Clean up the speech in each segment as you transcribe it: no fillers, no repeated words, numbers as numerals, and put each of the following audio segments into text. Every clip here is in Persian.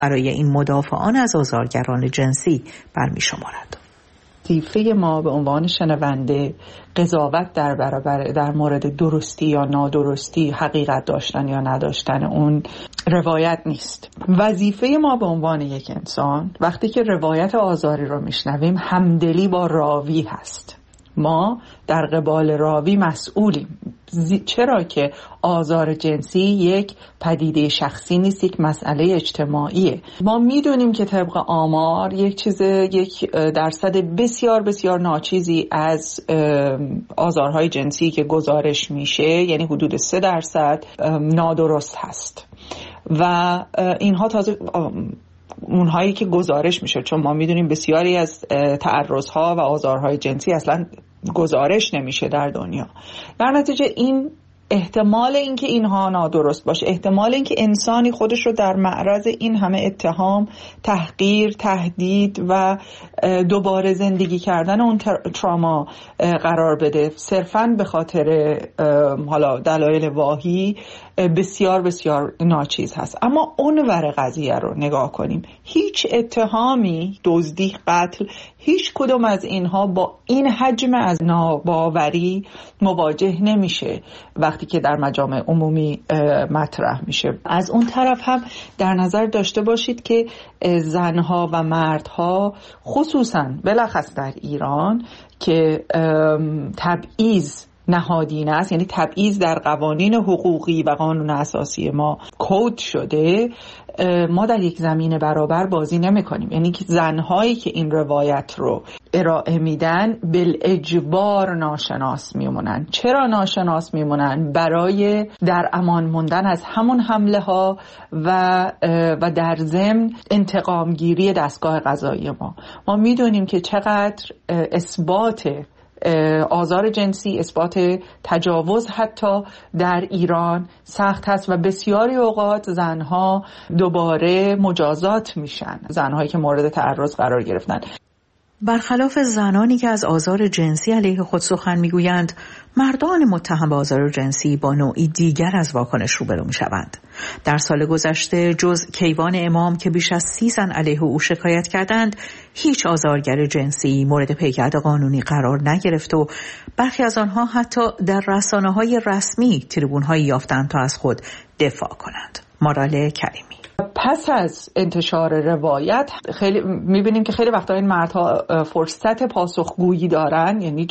برای این مدافعان از آزارگران جنسی برمی‌شمارد. وظیفه ما به عنوان شنونده قضاوت در مورد درستی یا نادرستی، حقیقت داشتن یا نداشتن اون روایت نیست. وظیفه ما به عنوان یک انسان وقتی که روایت آزاری رو میشنویم همدلی با راوی هست. ما در قبال راوی مسئولیم، چرا که آزار جنسی یک پدیده شخصی نیست، یک مسئله اجتماعیه. ما میدونیم که طبق آمار یک درصد بسیار بسیار ناچیزی از آزارهای جنسی که گزارش میشه، یعنی حدود 3% نادرست هست و اینها تازه اونهایی که گزارش میشه، چون ما میدونیم بسیاری از تعرضها و آزارهای جنسی اصلا گزارش نمیشه در دنیا. در نتیجه این احتمال اینکه اینها نادرست باشه، احتمال اینکه انسانی خودش رو در معرض این همه اتهام، تحقیر، تهدید و دوباره زندگی کردن اون تراما قرار بده صرفاً به خاطر حالا دلایل واهی، بسیار بسیار ناچیز هست. اما اون ور قضیه رو نگاه کنیم، هیچ اتهامی، دزدی، قتل، هیچ کدوم از اینها با این حجم از ناباوری مواجه نمیشه وقتی که در مجامع عمومی مطرح میشه. از اون طرف هم در نظر داشته باشید که زنها و مردها خصوصاً بلخص در ایران که تبعیض نهادینه است، یعنی تبعیض در قوانین حقوقی و قانون اساسی ما کد شده، ما در یک زمین برابر بازی نمی کنیم. یعنی که زنهایی که این روایت رو ارائه میدن بالاجبار ناشناس میمونن. چرا ناشناس میمونن؟ برای در امان موندن از همون حمله ها و در ضمن انتقام گیری دستگاه قضایی ما میدونیم که چقدر اثبات آزار جنسی، اثبات تجاوز حتی در ایران سخت هست و بسیاری اوقات زنها دوباره مجازات میشن، زنهایی که مورد تعرض قرار گرفتن. برخلاف زنانی که از آزار جنسی علیه خود سخن میگویند، مردان متهم به آزار جنسی با نوعی دیگر از واکنش روبرو میشوند. در سال گذشته جز کیوان امام که بیش از 30 زن علیه او شکایت کردند، هیچ آزارگر جنسی مورد پیگرد قانونی قرار نگرفت و برخی از آنها حتی در رسانه‌های رسمی تریبون‌هایی یافتند تا از خود دفاع کنند. مارال کریمی. پس از انتشار روایت خیلی میبینیم که خیلی وقتا این مردها فرصت پاسخگویی دارن، یعنی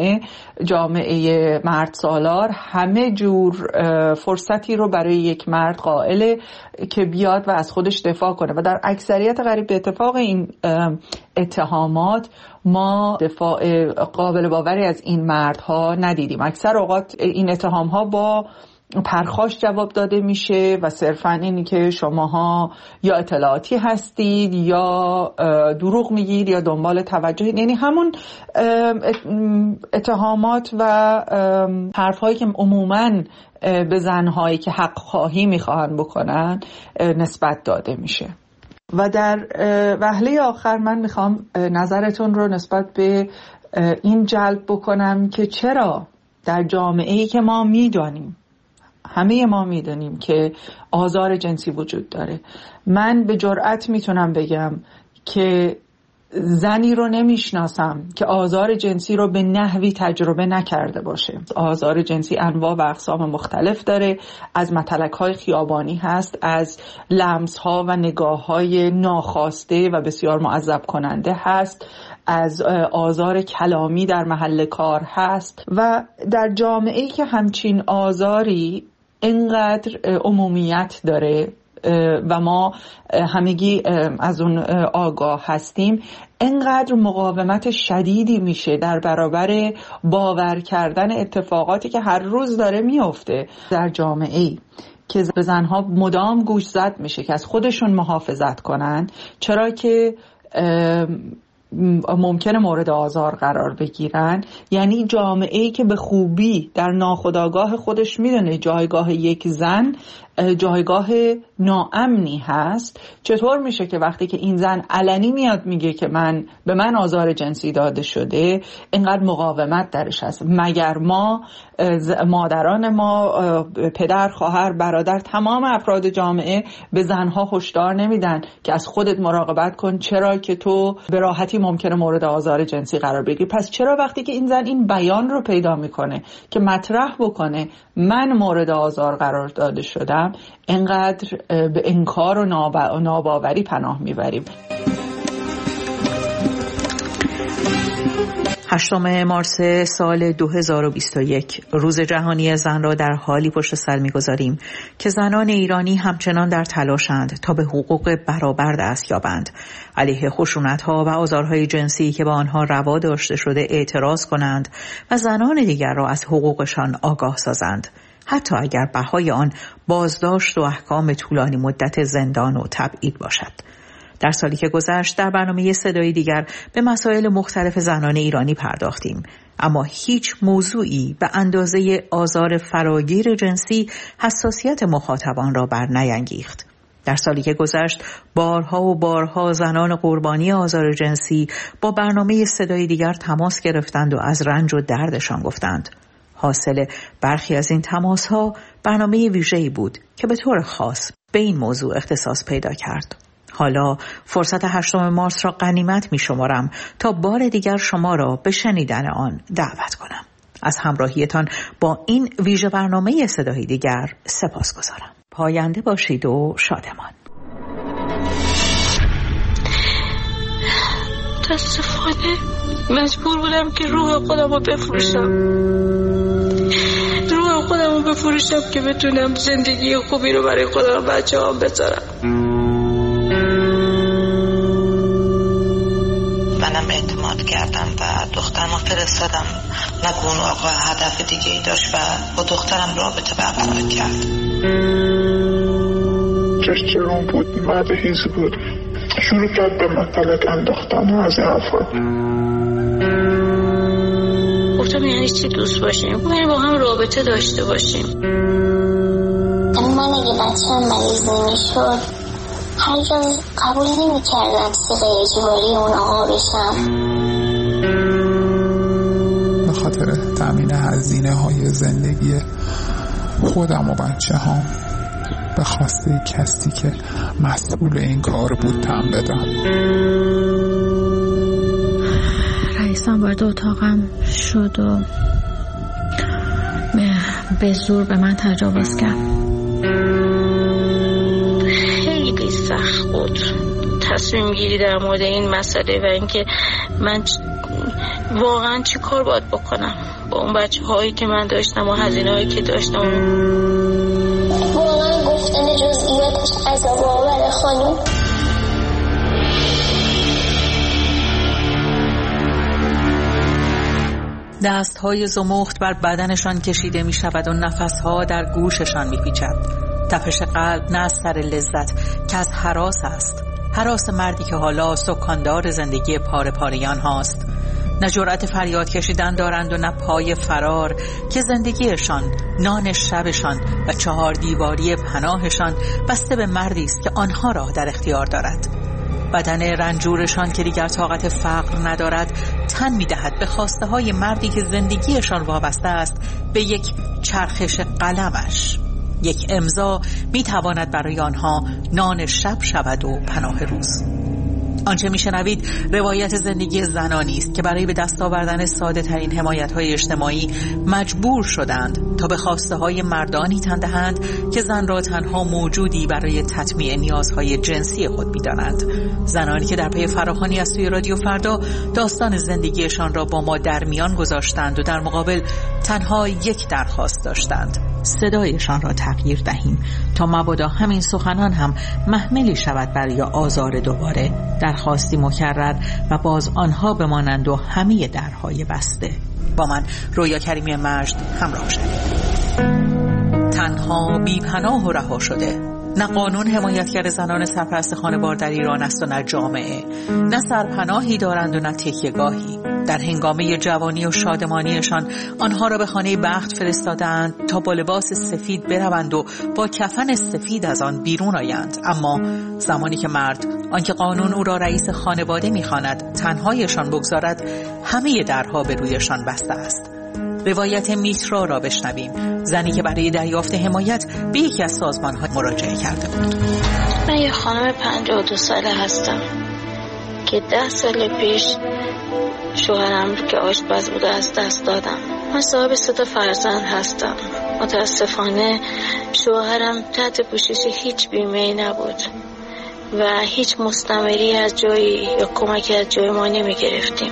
جامعه مرد سالار همه جور فرصتی رو برای یک مرد قائله که بیاد و از خودش دفاع کنه و در اکثریت قریب به اتفاق این اتهامات ما دفاع قابل باوری از این مردها ندیدیم. اکثر اوقات این اتهامها با پرخاش جواب داده میشه و صرفاً اینی که شماها یا اطلاعاتی هستید یا دروغ میگید یا دنبال توجه، یعنی همون اتهامات و حرفهایی که عموماً به زنهایی که حق خواهی میخواهن بکنن نسبت داده میشه. و در وهله آخر من میخوام نظرتون رو نسبت به این جلب بکنم که چرا در جامعه‌ای که ما میدانیم، همه ما میدونیم که آزار جنسی وجود داره، من به جرئت میتونم بگم که زنی رو نمیشناسم که آزار جنسی رو به نحوی تجربه نکرده باشه. آزار جنسی انواع و اقسام مختلف داره، از متلک‌های خیابانی هست، از لمس‌ها و نگاه‌های ناخواسته و بسیار معذب کننده هست، از آزار کلامی در محل کار هست و در جامعه‌ای که همچین آزاری اینقدر عمومیت داره و ما همگی از اون آگاه هستیم، اینقدر مقاومت شدیدی میشه در برابر باور کردن اتفاقاتی که هر روز داره میفته در جامعه‌ای که به زنها مدام گوش زد میشه که از خودشون محافظت کنن، چرا که ممکنه مورد آزار قرار بگیرن. یعنی جامعه‌ای که به خوبی در ناخودآگاه خودش میدونه جایگاه یک زن جایگاه ناامنی هست، چطور میشه که وقتی که این زن علنی میاد میگه که به من آزار جنسی داده شده، اینقدر مقاومت درش هست؟ مگر ما مادران ما، پدر، خواهر، برادر، تمام افراد جامعه به زنها هشدار نمیدن که از خودت مراقبت کن، چرا که تو به راحتی ممکنه مورد آزار جنسی قرار بگیری؟ پس چرا وقتی که این زن این بیان رو پیدا میکنه که مطرح بکنه من مورد آزار قرار داده شدم، اینقدر به انکار و ناباوری پناه میبریم؟ 8 مارس سال 2021 روز جهانی زن را در حالی پشت سر می‌گذاریم که زنان ایرانی همچنان در تلاشند تا به حقوق برابر دست یابند، علیه خشونت‌ها و آزارهای جنسی که با آنها روا داشته شده اعتراض کنند و زنان دیگر را از حقوقشان آگاه سازند، حتی اگر بهای آن بازداشت و احکام طولانی مدت زندان و تبعید باشد. در سالی که گذشت در برنامه صدای دیگر به مسائل مختلف زنان ایرانی پرداختیم، اما هیچ موضوعی به اندازه آزار فراگیر جنسی حساسیت مخاطبان را بر نینگیخت. در سالی که گذشت بارها و بارها زنان قربانی آزار جنسی با برنامه صدای دیگر تماس گرفتند و از رنج و دردشان گفتند. حاصل برخی از این تماس‌ها برنامه ویژه‌ای بود که به طور خاص به این موضوع اختصاص پیدا کرد. حالا فرصت 8 مارس را غنیمت می شمارم تا بار دیگر شما را به شنیدن آن دعوت کنم. از همراهیتان با این ویژه برنامه صدای دیگر سپاسگزارم. پاینده باشید و شادمان. متاسفانه مجبور بودم که روح خودم رو بفروشم که بتونم زندگی خوبی رو برای خودم و بچه‌هام بذارم. منم اعتماد کردم و دخترم فرستادم. نگو اون آقا هدف دیگه ای داشت و با دخترم رابطه برقرار کرد. تسترون بود، مرد هیزی بود، شروع کرد به مطلق انداختن و از این افراد. گفتم یعنی چی دوست باشیم؟ یعنی با هم رابطه داشته باشیم. من اگه بچه هم مریض نمیشد هر جا قبول نمی کردم صدای اجباری اون آقا بشم. به خاطر تامین هزینه های زندگی خودم و بچه هم به خواسته کسی که مسئول این کار بود تم بدم. رئیسم وارد اتاقم شد و به زور به من تجاوز کرد. خیلی سخت بود تصمیم گیری در مورد این مسئله و اینکه من واقعا چی کار باید بکنم با اون بچه هایی که من داشتم و هزینه هایی که داشتم. واقعا گفتن جزئیاتش عذاب آوره خانم. دست‌های زمخت بر بدنشان کشیده می شود و نفس‌ها در گوششان می پیچد. تپش قلب نه از سر لذت که از هراس است. هراس مردی که حالا سکاندار زندگی پاره پاریان هاست. نه جرأت فریاد کشیدن دارند و نه پای فرار که زندگیشان، نان شبشان و 4 دیواری پناهشان بسته به مردی است که آنها را در اختیار دارد. بدن رنجورشان که دیگر طاقت فقر ندارد تن می‌دهد به خواسته های مردی که زندگیشان وابسته است به یک چرخش قلمش. یک امضا می‌تواند برای آنها نان شب شود و پناه روز. آنچه میشنوید روایت زندگی زنانی است که برای به دست آوردن ساده ترین حمایت‌های اجتماعی مجبور شدند تا به خواسته های مردانی تن دهند که زن را تنها موجودی برای تطمیع نیازهای جنسی خود می‌دانند. زنانی که در پی فراخوانی از سوی رادیو فردا داستان زندگیشان را با ما در میان گذاشتند و در مقابل تنها یک درخواست داشتند: صدایشان را تغییر دهیم تا مبادا همین سخنان هم محملی شود برای آزار دوباره. درخواستی مکرر و باز آنها بمانند و همه درهای بسته. با من رویا کریمی مجد همراه شدید. تنها بی پناه و رها شده. نه قانون حمایتگر زنان سرپرست خانوار در ایران است و نه جامعه. نه سرپناهی دارند و نه تکیه‌گاهی. در هنگامه جوانی و شادمانیشان آنها را به خانه بخت فرستادند تا با لباس سفید بروند و با کفن سفید از آن بیرون آیند. اما زمانی که مرد، آنکه قانون او را رئیس خانواده می‌خواند، تنهایشان بگذارد، همه درها به رویشان بسته است. روایت میترا را بشنویم، زنی که برای دریافت حمایت به یکی از سازمان‌ها مراجعه کرده بود. من یه خانم 52 ساله هستم که 10 سال پیش شوهرم که آشپز بوده از دست دادم. من صاحب 3 فرزند هستم. متاسفانه شوهرم تحت پوشش هیچ بیمه‌ای نبود و هیچ مستمری از جایی یا کمکی از جای ما نمی گرفتیم.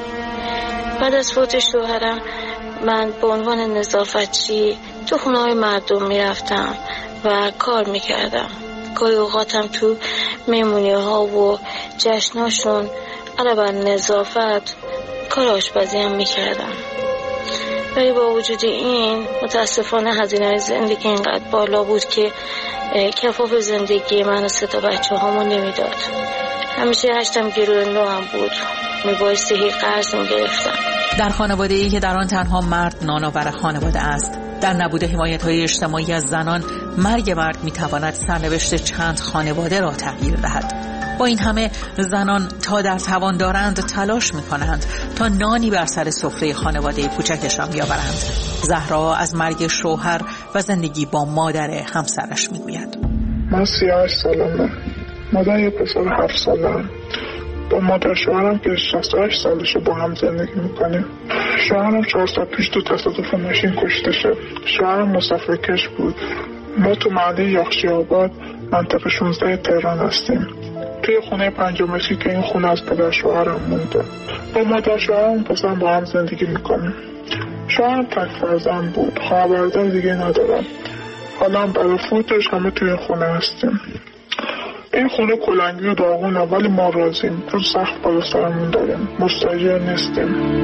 بعد از فوت شوهرم من به عنوان نظافتچی تو خونه‌های مردم می رفتم و کار می کردم. گاهی اوقاتم تو مهمونی‌ها و جشناشون علاوه بر نظافت کار آشپزی هم می کردم. ولی با وجود این متاسفانه هزینه زندگی اینقدر بالا بود که کفاف زندگی من و 3 بچه هامو نمیداد. همیشه هشتم گروه نوعم بود، میبایستی قرض میگرفتم. در خانواده‌ای که در آن تنها مرد نانآور خانواده است، در نبود حمایت‌های اجتماعی از زنان، مرگ مرد میتواند سرنوشت چند خانواده را تغییر دهد. با این همه زنان تا در توان دارند تلاش می‌کنند تا نانی بر سر سفره خانواده کوچکشان بیاورند. زهرا از مرگ شوهر و زندگی با مادر همسرش میگوید. من 38 سالمه. مادر یه پسر 7 سالم. با مادر شوهرم که 68 سالشه با هم زندگی میکنیم. شوهرم 4 سال پیش تو تصادف ماشین کشته شد. شوهرم مسافر کش بود. ما تو محله یاخچی آباد منطقه 16 تهران هستیم. توی خونه 5 متری که این خونه از پدر شوهرم مونده. با مادر شوهرم پسرم با هم زندگی میکنیم. شوهرم تک فرزند بود. خواهر برادر دیگه ندارم. حالا برای فوتش همه توی خونه هستیم. این خونه کلنگی و داغونه ولی ما راضیم. چون سخت بالا سرمون داریم. مستاجر نیستیم.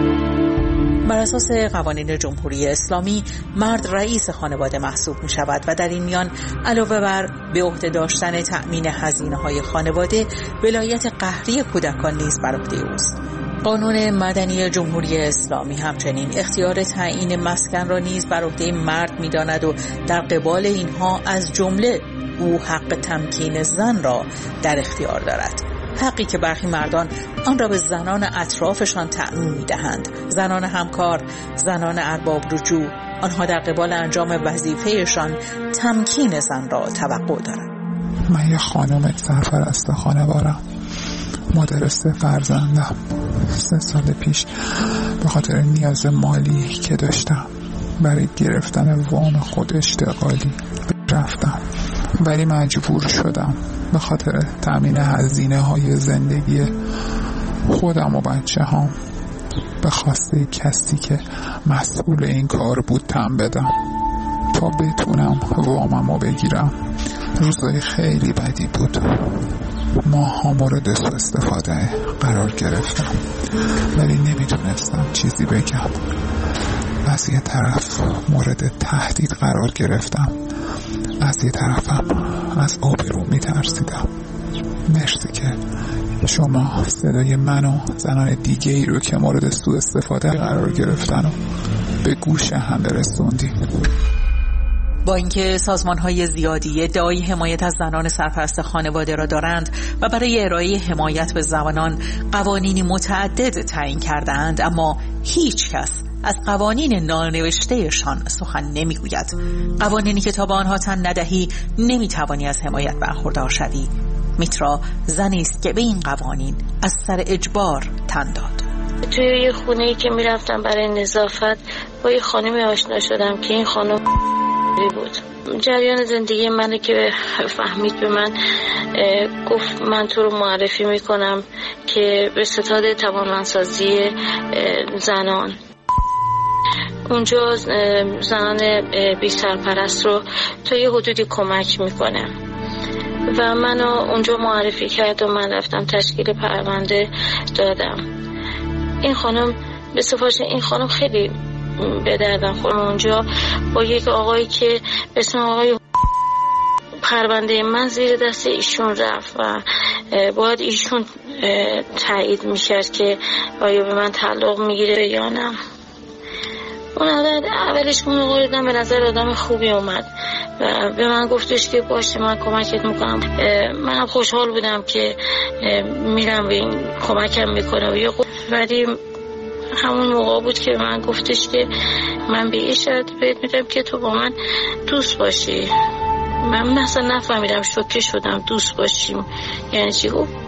بر اساس قوانین جمهوری اسلامی مرد رئیس خانواده محسوب می شود و در این میان علاوه بر به عهده داشتن تأمین هزینه‌های خانواده، ولایت قهری کودکان نیز بر عهده اوست. قانون مدنی جمهوری اسلامی همچنین اختیار تعیین مسکن را نیز بر عهده مرد می‌داند و در قبال اینها از جمله او حق تمکین زن را در اختیار دارد. حقی که برخی مردان آن را به زنان اطرافشان تعمین می‌دهند. زنان همکار، زنان ارباب رجوع، آنها در قبال انجام وظیفه‌شان تمکین زن را توقع دارند. من یه خانم سرپرست خانوارم، مادر 3 فرزندم. 3 سال پیش به خاطر نیاز مالی که داشتم برای گرفتن وام خود اشتغالی رفتم، ولی مجبور شدم به خاطر تامین هزینه‌های زندگی خودم و بچه هام به خواسته کسی که مسئول این کار بود تن بدم تا بتونم واممو بگیرم. روزای خیلی بدی بود. ماها مورد سوء استفاده قرار گرفتم ولی نمیتونستم چیزی بگم. از یه طرف مورد تهدید قرار گرفتم، از یه طرفم از آبرو میترسیدم. مرسی که شما صدای من و زنان دیگه ای رو که مورد سوء استفاده قرار گرفتن و به گوش هم برسوندید. با اینکه سازمان‌های زیادی ادعای حمایت از زنان سرپرست خانواده را دارند و برای ارائه حمایت به زنان قوانینی متعدد تعیین کرده‌اند، اما هیچ کس از قوانین نانوشته‌شان سخن نمی‌گوید. قوانینی که تا به آنها تن ندهی نمی‌توانی از حمایت برخوردار شوی. میترا زنی است که به این قوانین از سر اجبار تن داد. توی یه خونه‌ای که میرفتم برای نظافت با یه خانمی آشنا شدم که این خانم بود. جریان زندگی منو که فهمید به من گفت من تو رو معرفی میکنم که به ستاد توانمندسازی زنان. اونجا زنان بی سرپرست رو تا یه حدودی کمک میکنه و منو اونجا معرفی کرد و من رفتم تشکیل پرونده دادم. این خانم به صفاش این خانم خیلی به دردم خورد. اونجا با یک آقایی که به اسم آقای پرونده من زیر دست ایشون رفت و باید ایشون تایید میکرد که آیا به من طلاق میگیره یا نه. اون اولش اون آقای به نظر آدم خوبی اومد و به من گفتش که باشه من کمکت میکنم. من خوشحال بودم که میرم به این کمکم میکنه ولی همون موقع بود که من گفتش که من به یه شرط بهت میدم که تو با من دوست باشی. من اصلا نفهمیدم، شوکه شدم. دوست باشیم یعنی چی؟ گفت